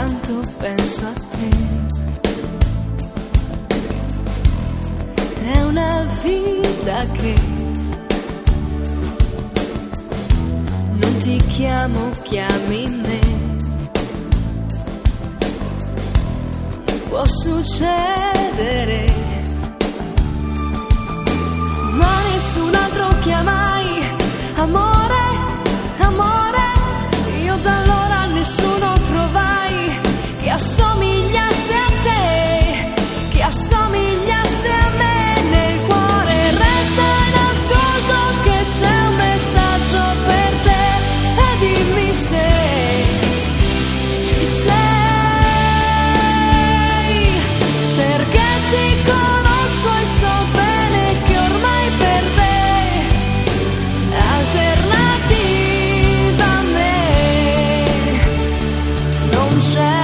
tanto penso a te. È una vita che non ti chiamo, chiami me. Può succedere, ma nessun altro chiamai. Amore, amore, io da allora nessuno trovai che assomigliasse a te, che assomigliasse a me. Nel cuore resta in ascolto che c'è un messaggio per te, e dimmi se ci sei, perché ti conosco e so bene che ormai per te alternativa a me non c'è,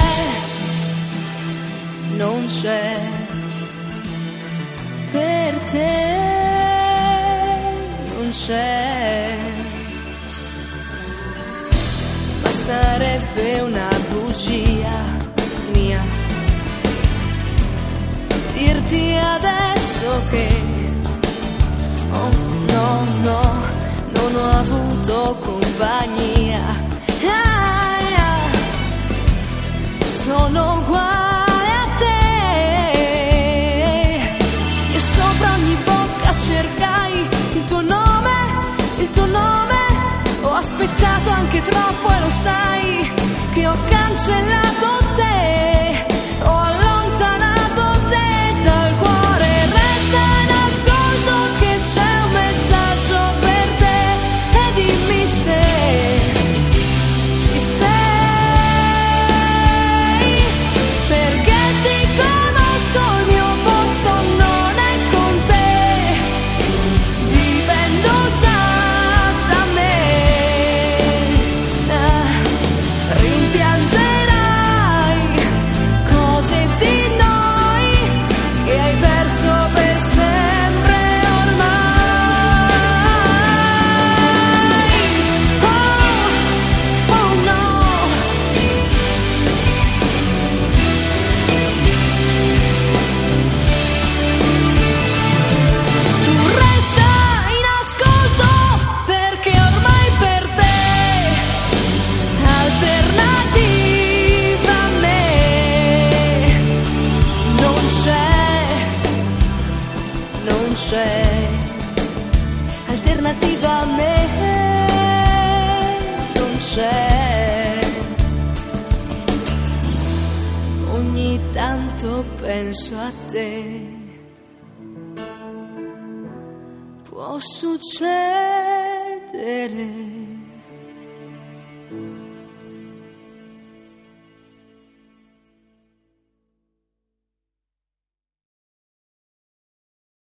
non c'è. Per te non c'è, ma sarebbe una bugia mia dirti adesso che oh no, no, non ho avuto compagnia. Sono uguale a te, e sopra ogni bocca cercai il tuo nome, il tuo nome. Ho aspettato anche troppo e lo sai che ho cancellato te, ho allontanato te dal cuore. Resta in ascolto che c'è un messaggio per te, e dimmi se ci sei, perché ti conosco, il mio posto non è con te, dipendo già da me. Rimpiangerai cose di noi che hai perso per sempre ormai. Oh, oh no. Tu resta in ascolto perché ormai per te alternativa a me non c'è, non c'è. Alternativa a me non c'è. Ogni tanto penso a te. Può succedere,